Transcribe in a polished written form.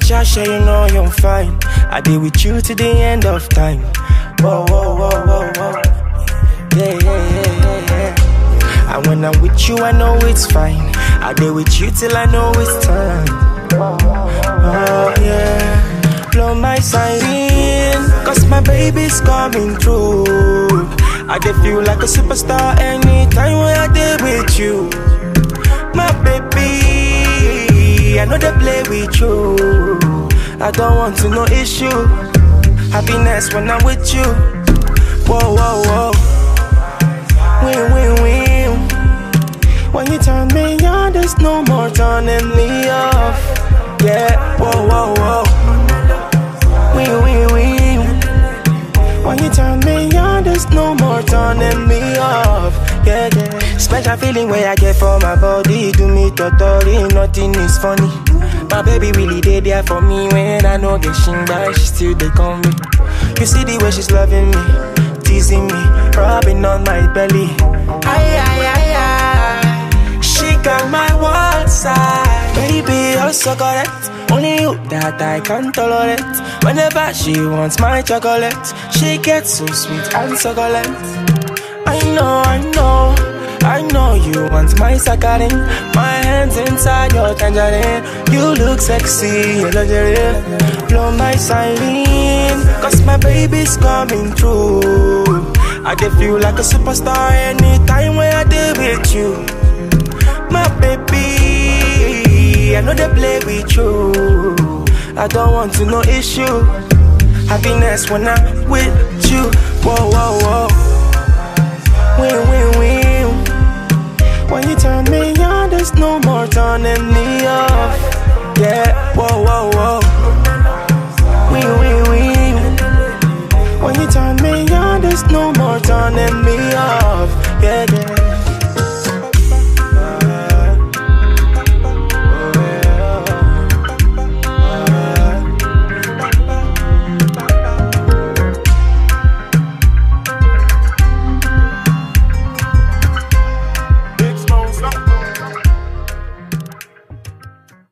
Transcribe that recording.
Shasha, you know you're fine. I be with you to the end of time. Whoa, whoa, whoa, whoa, whoa. Yeah, yeah, yeah, yeah, yeah. And when I'm with you, I know it's fine. I be with you till I know it's time. Oh, yeah. Blow my siren, cause my baby's coming through. I dey feel like a superstar anytime when I dey with you. My baby, I know they play with you. I don't want to no issue. Happiness when I'm with you. Whoa, whoa, whoa. Win, win, win. When you turn me on, there's no more turning me off. Yeah, whoa, whoa, whoa. Win, win, win. When you turn me on, there's no more turning me off. Yeah, yeah. Special feeling where I get for my body. Do me totally, nothing is funny. My baby really did there for me. When I know get shingba, she still they call me. You see the way she's loving me, teasing me, rubbing on my belly. Ay, ay, ay, ay. She got my one side. Baby, you're so correct. Only you that I can tolerate. Whenever she wants my chocolate, she gets so sweet and succulent. I know, I know, I know you want my saccharin. My hands inside your tangerine. You look sexy, you're lingerie. Blow my siren, cause my baby's coming through. I dey feel like a superstar anytime when I dey with you. My baby, I know they play with you. I don't want to no issue. Happiness when I'm with you. Whoa, whoa, whoa. Win, win, win. When you turn me on, there's no more turning me off. Yeah, whoa, whoa, whoa. Win, win, win. When you turn me on, there's no more turning me